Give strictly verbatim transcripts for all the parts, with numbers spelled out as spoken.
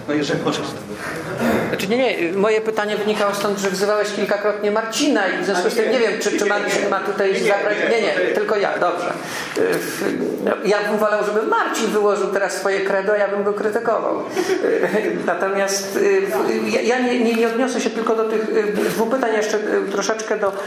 No jeżeli możesz. Znaczy nie, nie, moje pytanie wynikało stąd, że wzywałeś kilkakrotnie Marcina i w związku z tym nie wiem, czy, czy Marcin ma tutaj zabrać... Nie, nie, tylko ja, dobrze. Ja bym wolał, żeby Marcin wyłożył teraz swoje credo, a ja bym go krytykował. Natomiast ja nie, nie, nie odniosę się tylko do tych dwóch pytań, jeszcze troszeczkę do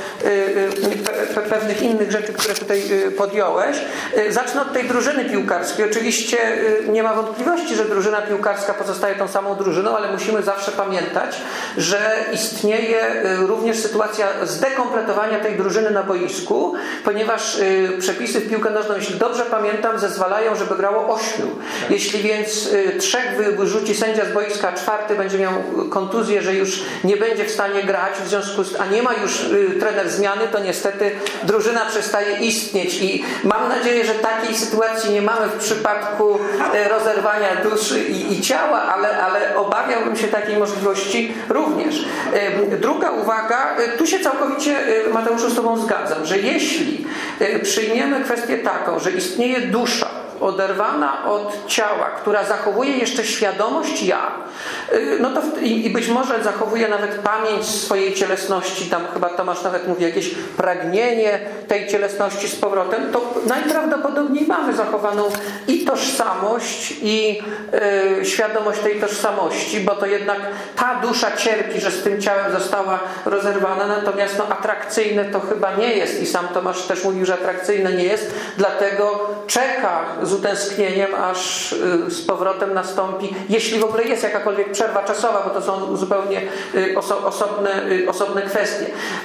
pewnych innych rzeczy, które tutaj podjąłeś. Zacznę od tej drużyny piłkarskiej. Oczywiście nie ma wątpliwości, że drużyna piłkarska pozostaje tą samą drużyną, ale musimy zawsze pamiętać, że istnieje również sytuacja zdekompletowania tej drużyny na boisku, ponieważ przepisy w piłkę nożną, jeśli dobrze pamiętam, zezwalają, żeby grało ośmiu. Jeśli więc trzech wyrzuci sędzia z boiska, a czwarty będzie miał kontuzję, że już nie będzie w stanie grać, w związku z, a nie ma już trener zmiany, to niestety drużyna przestaje istnieć i mam nadzieję, że takiej sytuacji nie mamy w przypadku rozerwania duszy i, i ciała, ale, ale obawiałbym się takiej możliwości również. Druga uwaga, tu się całkowicie, Mateuszu, z Tobą zgadzam, że jeśli przyjmiemy kwestię taką, że istnieje dusza oderwana od ciała, która zachowuje jeszcze świadomość ja, no to w, i, i być może zachowuje nawet pamięć swojej cielesności, tam chyba Tomasz nawet mówi jakieś pragnienie tej cielesności z powrotem, to najprawdopodobniej mamy zachowaną i tożsamość, i y, świadomość tej tożsamości, bo to jednak ta dusza cierpi, że z tym ciałem została rozerwana, natomiast no, atrakcyjne to chyba nie jest i sam Tomasz też mówił, że atrakcyjne nie jest, dlatego czeka z utęsknieniem, aż z powrotem nastąpi, jeśli w ogóle jest jakakolwiek przerwa czasowa, bo to są zupełnie oso- osobne, osobne kwestie.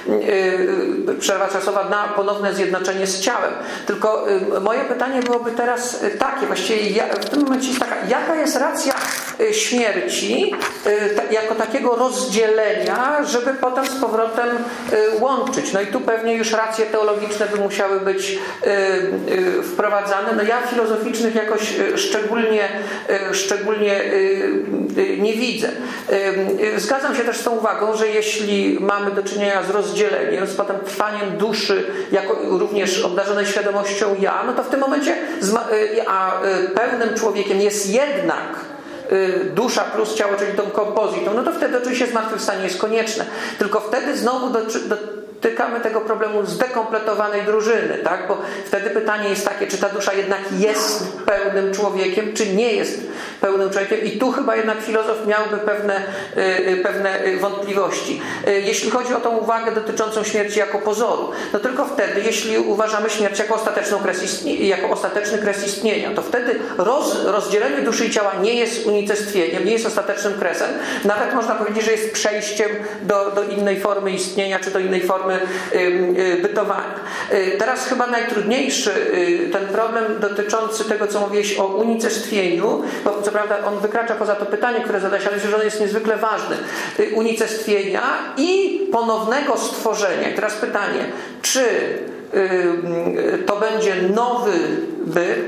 Przerwa czasowa na ponowne zjednoczenie z ciałem. Tylko moje pytanie byłoby teraz takie, właściwie ja, w tym momencie jest taka, jaka jest racja śmierci jako takiego rozdzielenia, żeby potem z powrotem łączyć. No i tu pewnie już racje teologiczne by musiały być wprowadzane. No ja filozoficznych jakoś szczególnie, szczególnie nie widzę. Zgadzam się też z tą uwagą, że jeśli mamy do czynienia z rozdzieleniem, z potem trwaniem duszy, jako również obdarzonej świadomością ja, no to w tym momencie a pełnym człowiekiem jest jednak dusza plus ciało, czyli tą kompozitą, no to wtedy oczywiście zmartwychwstanie jest konieczne. Tylko wtedy znowu do, do dotykamy tego problemu zdekompletowanej drużyny, tak? Bo wtedy pytanie jest takie, czy ta dusza jednak jest pełnym człowiekiem, czy nie jest pełnym człowiekiem i tu chyba jednak filozof miałby pewne, yy, pewne wątpliwości. Yy, jeśli chodzi o tą uwagę dotyczącą śmierci jako pozoru, no tylko wtedy, jeśli uważamy śmierć jako, ostateczną kres istnie- jako ostateczny kres istnienia, to wtedy roz, rozdzielenie duszy i ciała nie jest unicestwieniem, nie jest ostatecznym kresem. Nawet można powiedzieć, że jest przejściem do, do innej formy istnienia, czy do innej formy bytowania. Teraz chyba najtrudniejszy ten problem dotyczący tego, co mówiłeś o unicestwieniu, bo co prawda on wykracza poza to pytanie, które zadałeś, ale myślę, że on jest niezwykle ważny. Unicestwienia i ponownego stworzenia. I teraz pytanie, czy to będzie nowy byt,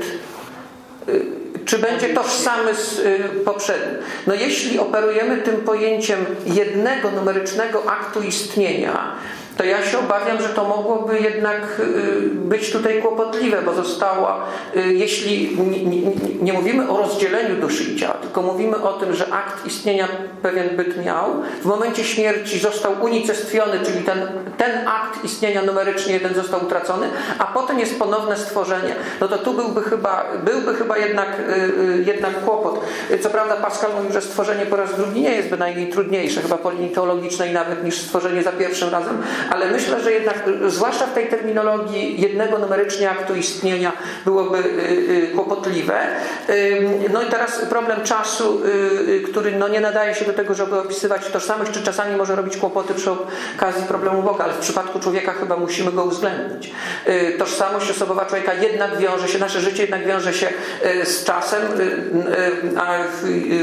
czy będzie tożsamy z poprzednim. No jeśli operujemy tym pojęciem jednego numerycznego aktu istnienia, to ja się obawiam, że to mogłoby jednak być tutaj kłopotliwe, bo została, jeśli nie, nie, nie mówimy o rozdzieleniu duszy i ciała, tylko mówimy o tym, że akt istnienia pewien byt miał, w momencie śmierci został unicestwiony, czyli ten, ten akt istnienia numerycznie jeden został utracony, a potem jest ponowne stworzenie. No to tu byłby chyba, byłby chyba jednak, jednak kłopot. Co prawda Pascal mówił, że stworzenie po raz drugi nie jest bynajmniej trudniejsze, chyba po linii teologicznej nawet niż stworzenie za pierwszym razem, ale myślę, że jednak, zwłaszcza w tej terminologii jednego numerycznie aktu istnienia byłoby kłopotliwe. No i teraz problem czasu, który no nie nadaje się do tego, żeby opisywać tożsamość, czy czasami może robić kłopoty przy okazji problemu Boga, ale w przypadku człowieka chyba musimy go uwzględnić. Tożsamość osobowa człowieka jednak wiąże się, nasze życie jednak wiąże się z czasem, a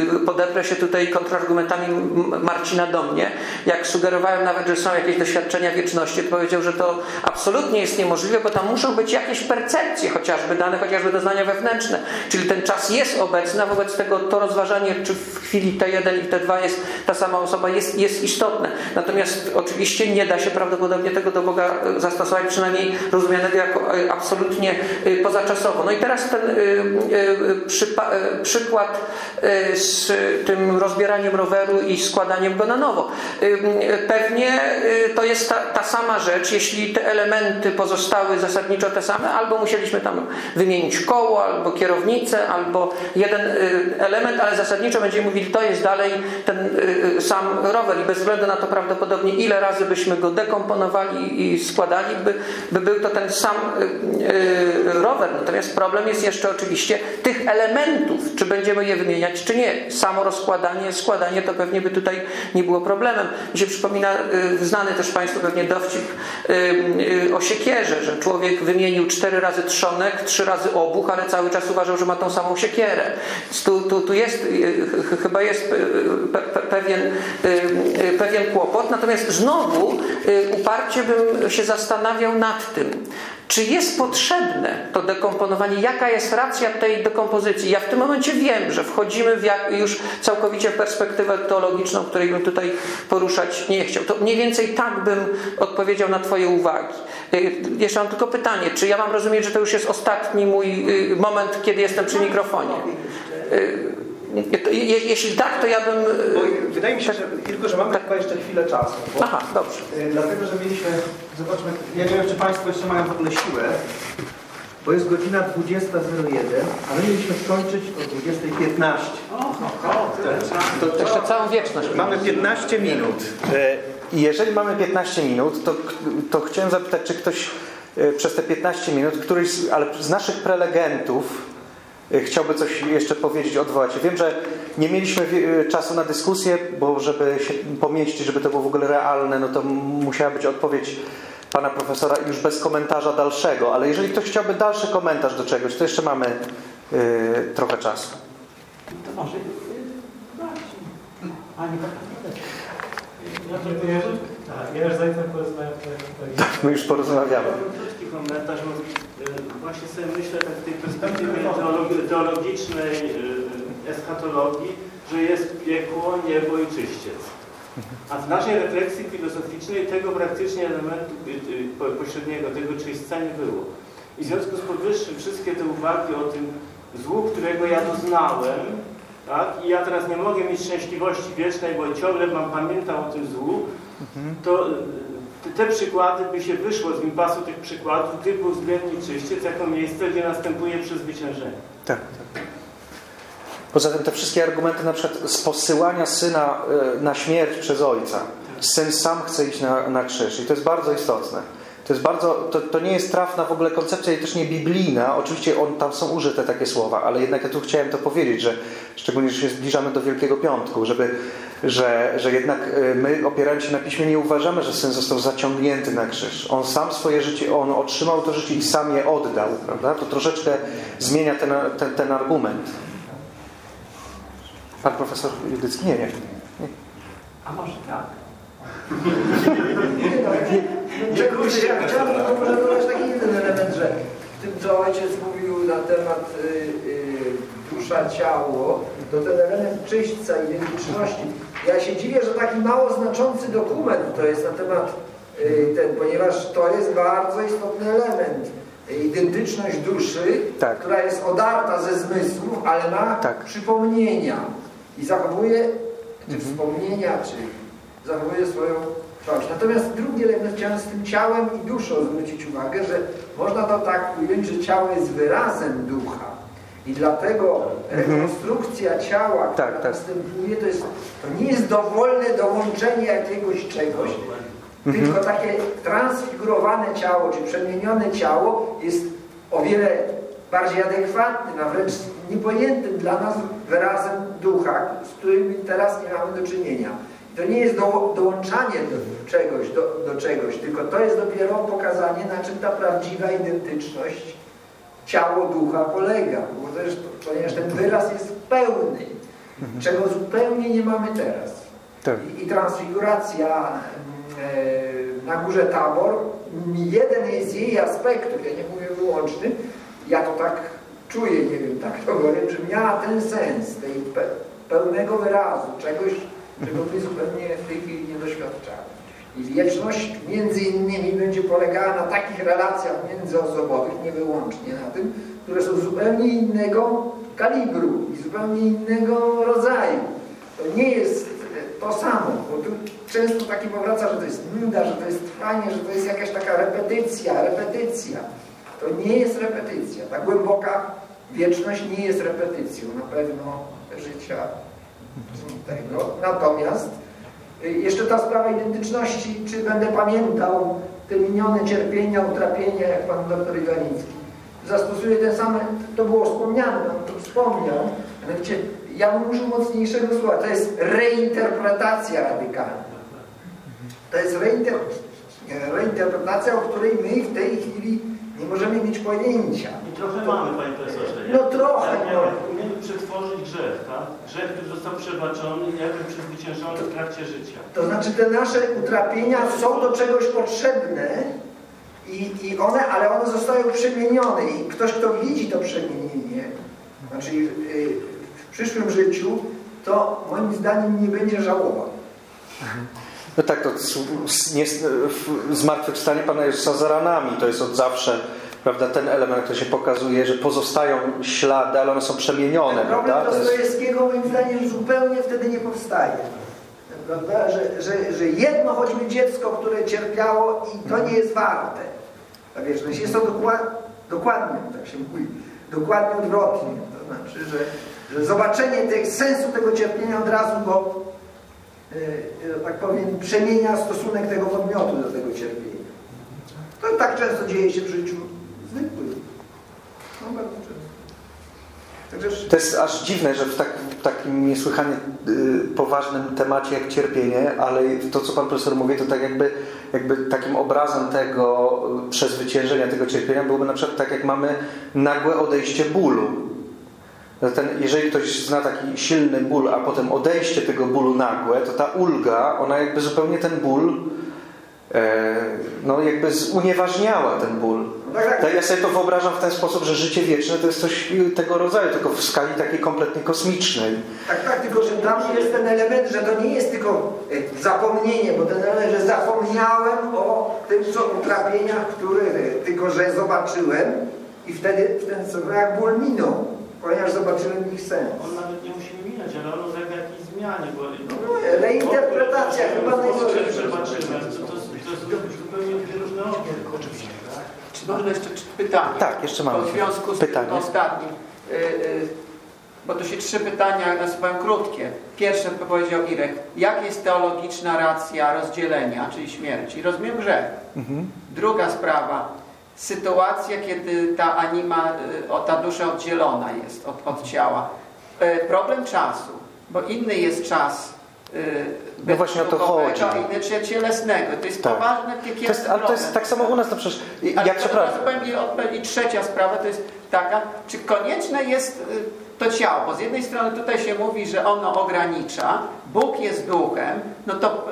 podeprę się tutaj kontrargumentami Marcina do mnie, jak sugerowałem nawet, że są jakieś doświadczenia wieczności, powiedział, że to absolutnie jest niemożliwe, bo tam muszą być jakieś percepcje, chociażby dane, chociażby doznania wewnętrzne. Czyli ten czas jest obecny, a wobec tego to rozważanie, czy w chwili T jeden i T dwa jest ta sama osoba, jest, jest istotne. Natomiast oczywiście nie da się prawdopodobnie tego do Boga zastosować, przynajmniej rozumianego jako absolutnie pozaczasowo. No i teraz ten przypa- przykład z tym rozbieraniem roweru i składaniem go na nowo. Pewnie to jest ta, ta sama rzecz, jeśli te elementy pozostały zasadniczo te same, albo musieliśmy tam wymienić koło, albo kierownicę, albo jeden element, ale zasadniczo będziemy mówili, to jest dalej ten sam rower i bez względu na to prawdopodobnie ile razy byśmy go dekomponowali i składali, by, by był to ten sam rower. Natomiast problem jest jeszcze oczywiście tych elementów, czy będziemy je wymieniać, czy nie. Samo rozkładanie, składanie to pewnie by tutaj nie było problemem. Mi się przypomina znany też Państwu pewnie dowcip o siekierze, że człowiek wymienił cztery razy trzonek, trzy razy obuch, ale cały czas uważał, że ma tą samą siekierę. Tu, tu, tu jest, chyba jest pewien, pewien kłopot. Natomiast znowu uparcie bym się zastanawiał nad tym, czy jest potrzebne to dekomponowanie, jaka jest racja tej dekompozycji. Ja w tym momencie wiem, że wchodzimy w jak, już całkowicie w perspektywę teologiczną, której bym tutaj poruszać nie chciał. To mniej więcej tak bym odpowiedział na Twoje uwagi. Jeszcze mam tylko pytanie, czy ja mam rozumieć, że to już jest ostatni mój moment, kiedy jestem przy mikrofonie? Je, jeśli tak, to ja bym... Bo wydaje mi się, że, tylko, że mamy tak. chyba jeszcze chwilę czasu. Bo, Aha, dobrze. Dlatego, że mieliśmy... Zobaczmy, ja nie wiem, czy Państwo jeszcze mają w ogóle siłę, bo jest godzina dwudziesta zero jeden, a my mieliśmy skończyć o dwudziestej piętnaście. To, to jeszcze całą wieczność. Mamy piętnaście minut. I jeżeli mamy piętnaście minut, to, to chciałem zapytać, czy ktoś przez te piętnaście minut, któryś z, ale z naszych prelegentów chciałby coś jeszcze powiedzieć, odwołać. Wiem, że nie mieliśmy czasu na dyskusję, bo żeby się pomieścić, żeby to było w ogóle realne, no to musiała być odpowiedź pana profesora już bez komentarza dalszego. Ale jeżeli ktoś chciałby dalszy komentarz do czegoś, to jeszcze mamy yy, trochę czasu. To może ja już zajdę porozmawiam. My już porozmawiamy. Krótki komentarz. Właśnie sobie myślę tak w tej perspektywie teologii, teologicznej, eschatologii, że jest piekło, niebo i czyściec. A w naszej refleksji filozoficznej tego praktycznie elementu pośredniego, tego czyśćca nie było. I w związku z powyższym wszystkie te uwagi o tym złu, którego ja doznałem, tak? I ja teraz nie mogę mieć szczęśliwości wiecznej, bo ciągle mam pamiętam o tym złu, to te przykłady by się wyszło z impasu tych przykładów, gdy był względnie czyściec jako miejsce, gdzie następuje przezwyciężenie. Tak, tak. Poza tym te wszystkie argumenty na przykład z posyłania syna na śmierć przez ojca. Syn sam chce iść na, na krzyż i to jest bardzo istotne. To jest bardzo, to, to nie jest trafna w ogóle koncepcja i też nie biblijna. Oczywiście on, tam są użyte takie słowa, ale jednak ja tu chciałem to powiedzieć, że szczególnie, że się zbliżamy do Wielkiego Piątku, żeby, że, że jednak my opierając się na Piśmie nie uważamy, że Syn został zaciągnięty na krzyż. On sam swoje życie, on otrzymał to życie i sam je oddał, prawda? To troszeczkę zmienia ten, ten, ten argument. Pan profesor Judycki? Nie, nie. nie. A może tak? Czegoś ja chciałbym tylko może dodać taki jeden element, że tym, co ojciec mówił na temat y, y, dusza, ciało, to ten element czyśćca, identyczności. Ja się dziwię, że taki mało znaczący dokument to jest na temat y, ten, ponieważ to jest bardzo istotny element. Identyczność duszy, tak. która jest odarta ze zmysłów, ale ma tak. przypomnienia i zachowuje, czy mhm. wspomnienia, czy zachowuje swoją trwałość. Natomiast drugi element, chciałem z tym ciałem i duszą zwrócić uwagę, że można to tak ująć, że ciało jest wyrazem ducha. I dlatego rekonstrukcja ciała, która tak, tak. następuje, to, jest, to nie jest dowolne dołączenie jakiegoś czegoś, mhm. tylko takie transfigurowane ciało, czy przemienione ciało jest o wiele bardziej adekwatnym, a wręcz niepojętym dla nas wyrazem ducha, z którym teraz nie mamy do czynienia. To nie jest do, dołączanie do czegoś, do, do czegoś, tylko to jest dopiero pokazanie, na czym ta prawdziwa identyczność ciało ducha polega. Bo też, ponieważ ten wyraz jest pełny, mhm. czego zupełnie nie mamy teraz. Tak. I, I transfiguracja e, na górze Tabor, jeden z jej aspektów, ja nie mówię wyłączny, ja to tak czuję, nie wiem, tak to powiem, że miała ten sens, tej pełnego wyrazu, czegoś, czego my zupełnie w tej chwili nie doświadczamy. I wieczność między innymi będzie polegała na takich relacjach międzyosobowych, nie wyłącznie na tym, które są zupełnie innego kalibru i zupełnie innego rodzaju. To nie jest to samo, bo tu często taki powraca, że to jest nuda, że to jest trwanie, że to jest jakaś taka repetycja, repetycja. To nie jest repetycja. Ta głęboka wieczność nie jest repetycją na pewno życia tego. Natomiast jeszcze ta sprawa identyczności, czy będę pamiętał te minione cierpienia, utrapienia, jak pan doktor Iwanicki. Zastosuję ten sam, to było wspomniane, pan to wspomniał, mianowicie ja bym użył mocniejszego słowa, to jest reinterpretacja radykalna. To jest reinter... reinterpretacja, o której my w tej chwili nie możemy mieć pojęcia. I trochę mamy, panie profesorze. No trochę. Umiemy przetworzyć grzech, tak? Grzech, który został przebaczony i jakby przezwyciężony w trakcie życia. To znaczy te nasze utrapienia są do czegoś potrzebne i, i one, ale one zostają przemienione i ktoś, kto widzi to przemienienie, znaczy w przyszłym życiu, to moim zdaniem nie będzie żałował. No tak, to zmartwychwstanie Pana Jezusa za ranami, to jest od zawsze, prawda, ten element, który się pokazuje, że pozostają ślady, ale one są przemienione. Ten problem prawda? Dostojewskiego moim zdaniem zupełnie wtedy nie powstaje. Prawda? Że, że, że jedno choćby dziecko, które cierpiało i to nie jest warte. Ta wieczność jest to dokład, dokładnie, tak się mówi, dokładnie odwrotnie. To znaczy, że, że zobaczenie tej, sensu tego cierpienia od razu go że tak powiem, przemienia stosunek tego podmiotu do tego cierpienia. To tak często dzieje się w życiu zwykłym. No bardzo często. Także... To jest aż dziwne, że w, tak, w takim niesłychanie y, poważnym temacie jak cierpienie, ale to, co Pan Profesor mówi, to tak jakby, jakby takim obrazem tego przezwyciężenia, tego cierpienia byłoby na przykład tak, jak mamy nagłe odejście bólu. Ten, jeżeli ktoś zna taki silny ból, a potem odejście tego bólu nagłe, to ta ulga, ona jakby zupełnie ten ból e, no jakby unieważniała ten ból. Tak, ja sobie to wyobrażam w ten sposób, że życie wieczne to jest coś tego rodzaju, tylko w skali takiej kompletnie kosmicznej. Tak, tak, tylko że dla mnie jest ten element, że to nie jest tylko zapomnienie, bo ten element, że zapomniałem o tym, co utrapieniach, które tylko że zobaczyłem i wtedy w ten sposób jak ból minął. Ponieważ zobaczyłem ich sens. On nawet nie musi minąć, ale on ulega jakiejś zmianie. Bo, no, reinterpretacja bo, chyba najważniejsza. Przebaczymy, to, to, to jest zupełnie dwie różne obiekty. Oczywiście. Tak? Czy można jeszcze pytanie? Tak, jeszcze mamy. W związku z pytanie. tym ostatnim. Yy, yy, bo tu się trzy pytania nasuwają krótkie. Pierwsze powiedział Irek. Jak jest teologiczna racja rozdzielenia, czyli śmierci? Rozumiem grzech. Mhm. Druga sprawa. Sytuacja, kiedy ta anima, ta dusza oddzielona jest od, od ciała. Problem czasu, bo inny jest czas no właśnie o to chodzi. Inny cielesnego. To jest tak. poważny piekielny to jest, Ale to jest tak samo u nas, to przecież ale ja przepraszam. I trzecia sprawa to jest taka, czy konieczne jest to ciało, bo z jednej strony tutaj się mówi, że ono ogranicza, Bóg jest duchem, no to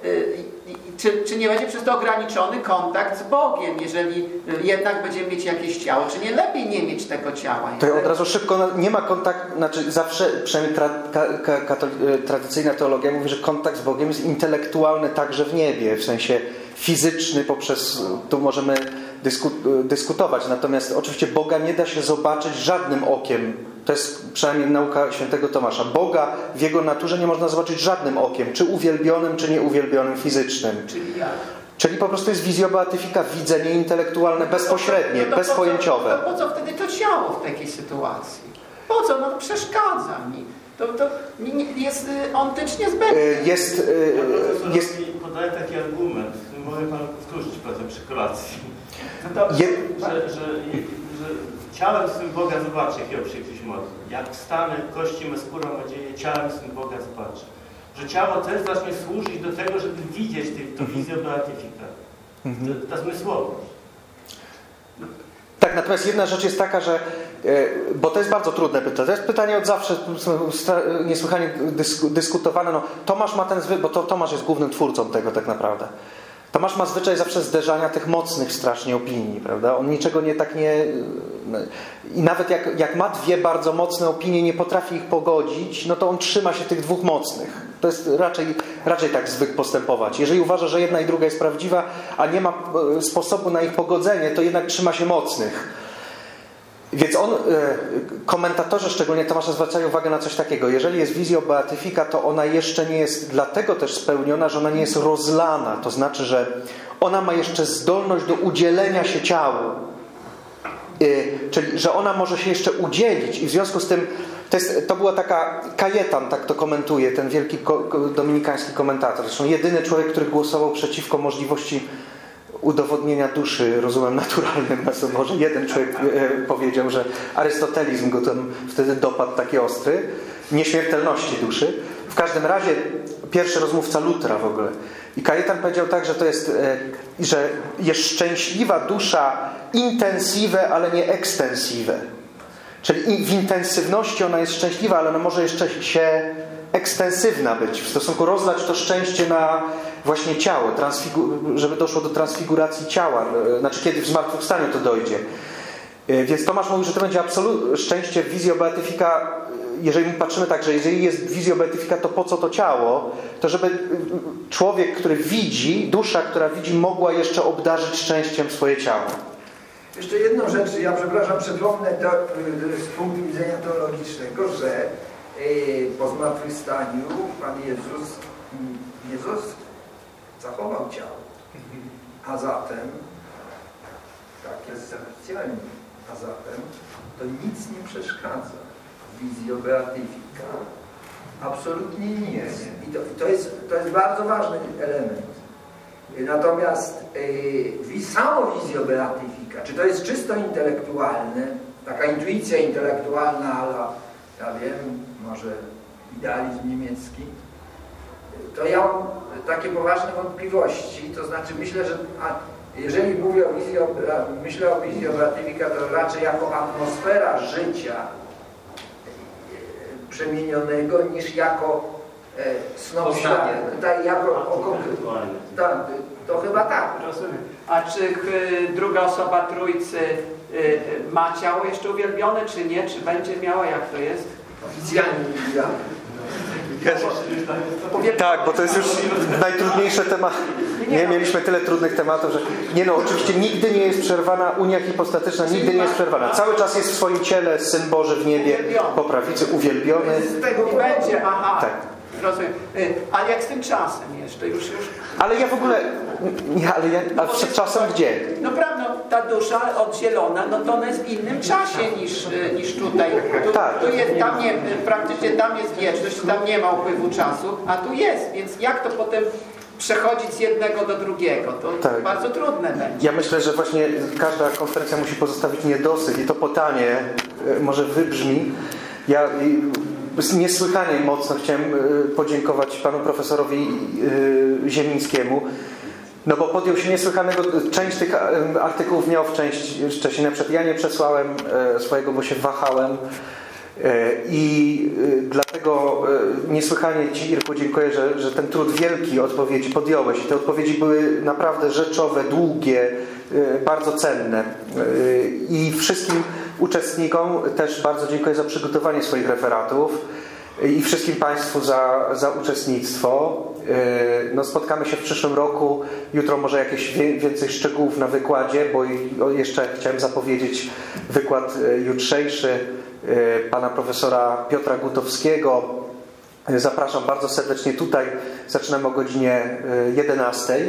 Czy, czy nie będzie przez to ograniczony kontakt z Bogiem, jeżeli jednak będziemy mieć jakieś ciało? Czy nie lepiej nie mieć tego ciała? To ja od razu szybko, nie ma kontaktu, znaczy zawsze, przynajmniej tra, ka, ka, ka, tradycyjna teologia mówi, że kontakt z Bogiem jest intelektualny także w niebie, w sensie fizyczny, poprzez, tu możemy dysku, dyskutować, natomiast oczywiście Boga nie da się zobaczyć żadnym okiem. To jest przynajmniej nauka świętego Tomasza. Boga w Jego naturze nie można zobaczyć żadnym okiem, czy uwielbionym, czy nieuwielbionym, fizycznym. Czyli jak? Czyli po prostu jest wizja beatyfika, widzenie intelektualne, bezpośrednie, no bezpojęciowe. Po co, to po co wtedy to ciało w takiej sytuacji? Po co? No przeszkadza mi. To, to jest ontycznie zbędne. Jest... Ja jest... podaję taki argument, mogę Pan powtórzyć potem przy kolacji. No to, Je... że, że, że ciałem swym Boga zobaczy, jakiego przecież modli. Jak wstanę, kości me skóra nadzieję, ciałem swym Boga zobaczy. Że ciało też zacznie służyć do tego, żeby widzieć tę wizję beatyfika. Ta zmysłowość. Tak, natomiast jedna rzecz jest taka, że bo to jest bardzo trudne pytanie. To jest pytanie od zawsze niesłychanie dyskutowane. No, Tomasz ma ten zwykły, bo to Tomasz jest głównym twórcą tego tak naprawdę. Tomasz ma zwyczaj zawsze zderzania tych mocnych strasznie opinii, prawda? On niczego nie tak nie... I nawet jak, jak ma dwie bardzo mocne opinie, nie potrafi ich pogodzić, no to on trzyma się tych dwóch mocnych. To jest raczej, raczej tak zwykł postępować. Jeżeli uważa, że jedna i druga jest prawdziwa, a nie ma sposobu na ich pogodzenie, to jednak trzyma się mocnych. Więc on, komentatorzy, szczególnie Tomasza, zwracają uwagę na coś takiego. Jeżeli jest Visio Beatyfica, to ona jeszcze nie jest dlatego też spełniona, że ona nie jest rozlana. To znaczy, że ona ma jeszcze zdolność do udzielenia się ciału. Czyli, że ona może się jeszcze udzielić. I w związku z tym, to, jest, to była taka, Kajetan tak to komentuje, ten wielki ko, dominikański komentator. Zresztą jedyny człowiek, który głosował przeciwko możliwości udowodnienia duszy rozumem naturalnym na Soborze. Jeden człowiek e, powiedział, że arystotelizm go tam wtedy dopadł taki ostry. Nieśmiertelności duszy. W każdym razie pierwszy rozmówca Lutra w ogóle. I Kajetan powiedział tak, że to jest, e, że jest szczęśliwa dusza intensive, ale nie extensive. Czyli w intensywności ona jest szczęśliwa, ale ona może jeszcze się ekstensywna być. W stosunku rozlać to szczęście na właśnie ciało, transfigu- żeby doszło do transfiguracji ciała. Znaczy, kiedy w zmartwychwstaniu to dojdzie. Więc Tomasz mówi, że to będzie absolutne szczęście w Visio Beatyfica. Jeżeli patrzymy tak, że jeżeli jest Visio Beatyfica, to po co to ciało? To żeby człowiek, który widzi, dusza, która widzi, mogła jeszcze obdarzyć szczęściem swoje ciało. Jeszcze jedną rzecz, ja przepraszam, przypomnę to z punktu widzenia teologicznego, że po zmartwychwstaniu Pan Jezus, Jezus zachował ciało. A zatem, tak jest oficjalnie, a zatem to nic nie przeszkadza Visio Beatyfica. Absolutnie nic. I to, to, jest, to jest bardzo ważny element. Natomiast yy, samo Visio Beatyfica, czy to jest czysto intelektualne, taka intuicja intelektualna, ale ja wiem, może idealizm niemiecki, to ja mam takie poważne wątpliwości. To znaczy myślę, że a jeżeli mówię o Visio, myślę o Visio Beatyfica, to raczej jako atmosfera życia przemienionego, niż jako e, snop świata. Tak, jako o, tak, to chyba tak. Rozumiem. A czy y, druga osoba Trójcy y, y, ma ciało jeszcze uwielbione, czy nie? Czy będzie miała? Jak to jest? Oficjalnie uwielbione. Tak, bo to jest już najtrudniejsze temat. Nie, mieliśmy tyle trudnych tematów, że... Nie no, oczywiście nigdy nie jest przerwana unia hipostatyczna, nigdy nie jest przerwana. Cały czas jest w swoim ciele Syn Boży w niebie, po prawicy, uwielbiony. I będzie, aha. Tak. Rozumiem. Ale jak z tym czasem jeszcze? Już, już... Ale ja w ogóle... Nie, ale ja... A przed czasem gdzie? No prawda, ta dusza oddzielona, no to ona jest w innym czasie niż, niż tutaj. Tu, Tak. tu jest, tam nie, praktycznie tam jest wieczność, tam nie ma upływu czasu, a tu jest, więc jak to potem przechodzić z jednego do drugiego? To Tak. bardzo trudne będzie. Ja myślę, że właśnie każda konferencja musi pozostawić niedosyt i to pytanie może wybrzmi. Ja niesłychanie mocno chciałem podziękować panu profesorowi Ziemińskiemu, no bo podjął się niesłychanego, część tych artykułów miał w części wcześniej, na przykład ja nie przesłałem swojego, bo się wahałem i dlatego niesłychanie Ci, Irku, dziękuję, że, że ten trud wielki odpowiedzi podjąłeś i te odpowiedzi były naprawdę rzeczowe, długie, bardzo cenne i wszystkim uczestnikom też bardzo dziękuję za przygotowanie swoich referatów i wszystkim Państwu za, za uczestnictwo. No, spotkamy się w przyszłym roku. Jutro może jakieś więcej szczegółów na wykładzie, bo jeszcze chciałem zapowiedzieć wykład jutrzejszy pana profesora Piotra Gutowskiego. Zapraszam bardzo serdecznie tutaj. Zaczynamy o godzinie jedenastej.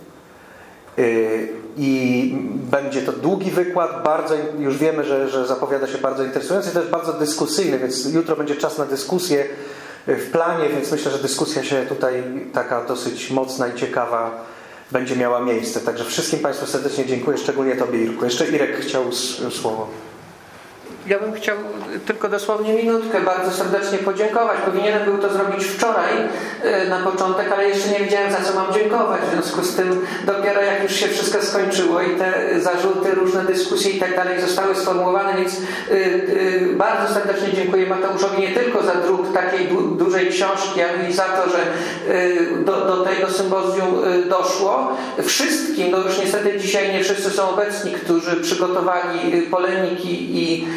I będzie to długi wykład, bardzo, już wiemy, że, że zapowiada się bardzo interesujący, też bardzo dyskusyjny, więc jutro będzie czas na dyskusję w planie, więc myślę, że dyskusja się tutaj taka dosyć mocna i ciekawa będzie miała miejsce. Także wszystkim Państwu serdecznie dziękuję, szczególnie Tobie, Irku. Jeszcze Irek chciał słowo. Ja bym chciał tylko dosłownie minutkę bardzo serdecznie podziękować. Powinienem był to zrobić wczoraj na początek, ale jeszcze nie wiedziałem, za co mam dziękować. W związku z tym dopiero jak już się wszystko skończyło i te zarzuty, różne dyskusje i tak dalej zostały sformułowane, więc bardzo serdecznie dziękuję Mateuszowi nie tylko za druk takiej du dużej książki, ale i za to, że do, do tego symbozjum doszło. Wszystkim, no już niestety dzisiaj nie wszyscy są obecni, którzy przygotowali polemiki i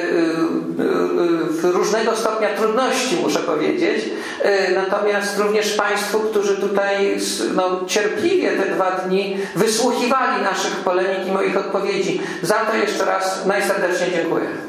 w różnego stopnia trudności, muszę powiedzieć. Natomiast również Państwu, którzy tutaj no, cierpliwie te dwa dni wysłuchiwali naszych polemik i moich odpowiedzi. Za to jeszcze raz najserdeczniej dziękuję.